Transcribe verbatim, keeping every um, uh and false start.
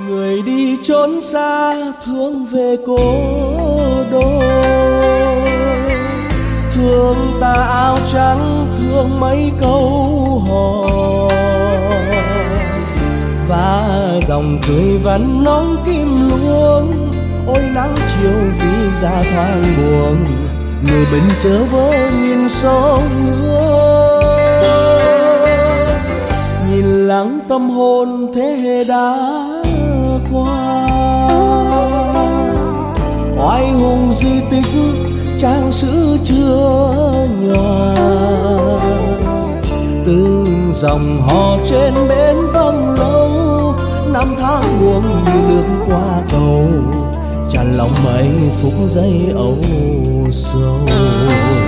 người đi trốn xa thương về cố đô, thương ta áo trắng thương mấy câu hò, và dòng cười vẫn nón kim luống. Ôi nắng chiều vì ra thoáng buồn, người bên chớ vỡ nhìn sông hương, nhìn lắng tâm hồn thế hệ đã qua. Oai hùng di tích trang sử chưa nhòa, từng dòng hò trên bến vâng lâu, năm tháng buông như nước qua cầu, tràn lòng mấy phút giây âu sầu.